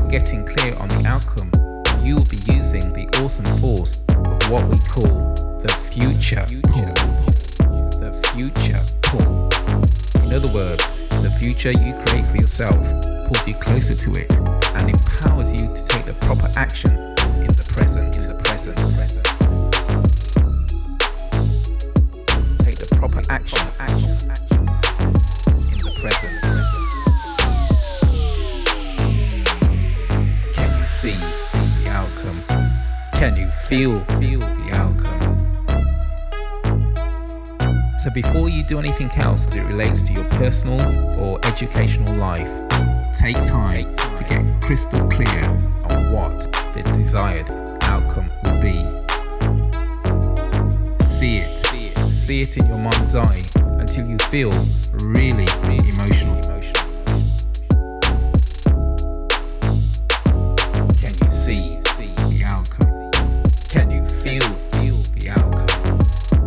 getting clear on the outcome, you will be using the awesome force of what we call the future pull. The future pull. In other words, the future you create for yourself pulls you closer to it and empowers you to take the proper action in the present. Take the proper action in the present. Can you see the outcome? Can you feel the outcome? So before you do anything else as it relates to your personal or educational life, take time to get crystal clear on what the desired outcome will be. See it in your mind's eye until you feel really emotional. Can you see the outcome? Can you feel the outcome?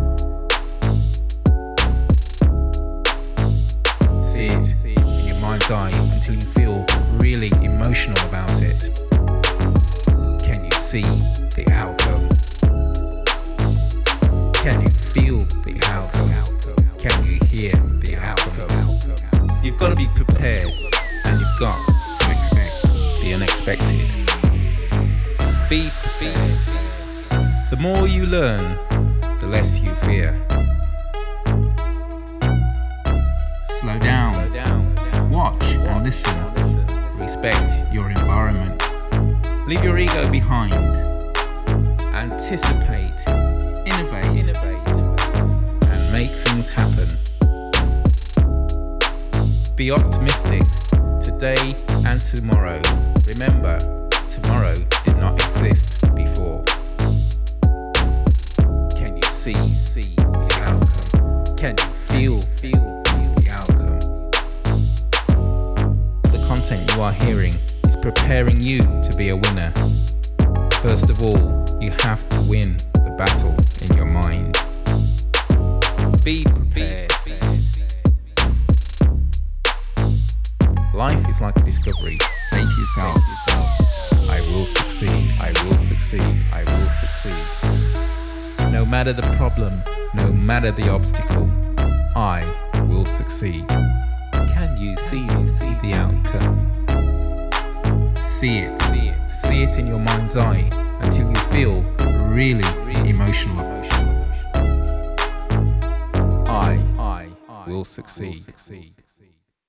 See it in your mind's eye until you feel really emotional about it. Can you see the outcome? Can you feel the outcome? Can you hear the outcome? You've got to be prepared and you've got to expect the unexpected. Be prepared. The more you learn, the less you fear. Slow down. Watch and listen. Respect your environment. Leave your ego behind. Anticipate. Innovate. And make things happen. Be optimistic today and tomorrow. Remember, tomorrow did not exist before. Can you see the outcome? Can you feel the outcome? The content you are hearing is preparing you to be a winner. First of all, you have to win the battle in your mind. Be prepared. Life is like a discovery. Say to yourself, I will succeed, I will succeed, I will succeed. No matter the problem, no matter the obstacle, I will succeed. Can you see the outcome? See it in your mind's eye until you feel really emotional. I will succeed.